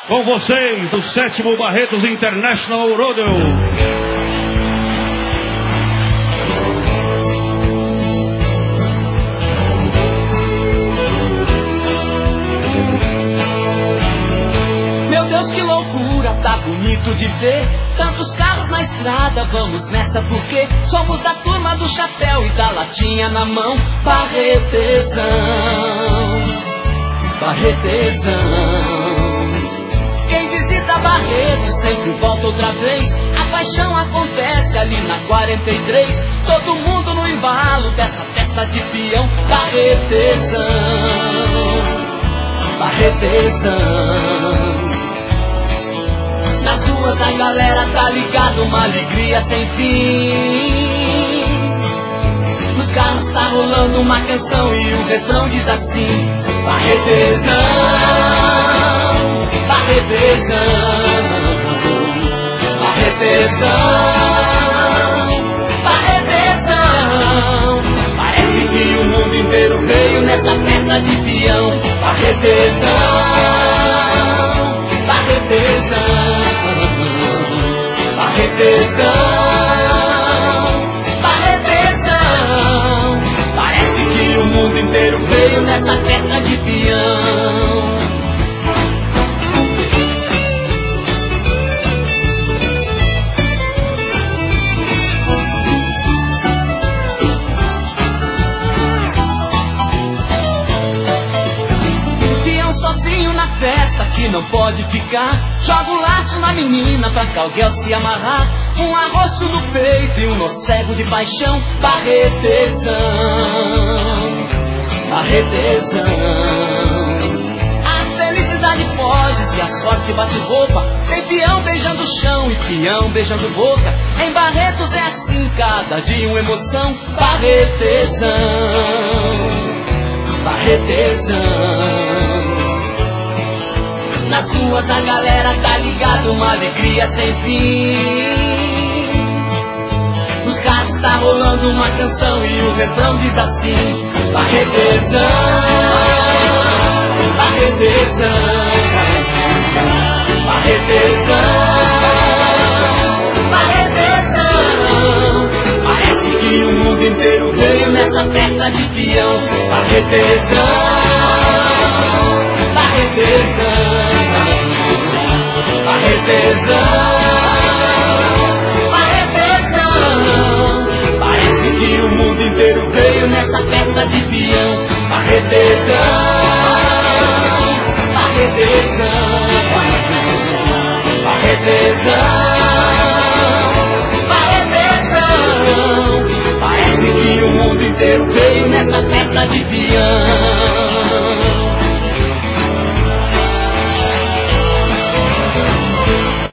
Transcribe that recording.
Com vocês, o 7º Barretos International Rodeo. Que loucura, tá bonito de ver tantos carros na estrada, vamos nessa porque somos da turma do chapéu e da latinha na mão. Barretesão, Barretesão. Quem visita Barretos sempre volta outra vez. A paixão acontece ali na 43. Todo mundo no embalo dessa festa de peão. Barretesão, Barretesão. Nas ruas a galera tá ligada, uma alegria sem fim. Nos carros tá rolando uma canção e o refrão diz assim: Barretesão, Barretesão, Barretesão, Barretesão. Parece que o mundo inteiro veio nessa festa de peão. Barretesão, Barretesão, Barretesão, Barretesão. Parece que o mundo inteiro veio nessa festa de peão. Festa que não pode ficar. Joga o laço na menina pra Calguel se amarrar. Um arrosto no peito e um nó cego de paixão. Barretesão, Barretesão. A felicidade foge se a sorte bate roupa. Tem peão beijando o chão e peão beijando boca. Em Barretos é assim, cada dia uma emoção. Barretesão, Barretesão. Nas ruas a galera tá ligada, uma alegria sem fim. Nos carros tá rolando uma canção e o refrão diz assim: Barretesão, Barretesão, Barretesão, Barretesão. Parece que o mundo inteiro veio nessa festa de peão. Barretesão, Barretesão, Barretesão, Barretesão. Parece que o mundo inteiro veio nessa festa de peão. Barretesão, Barretesão, Barretesão, Barretesão. Parece que o mundo inteiro veio nessa festa de peão.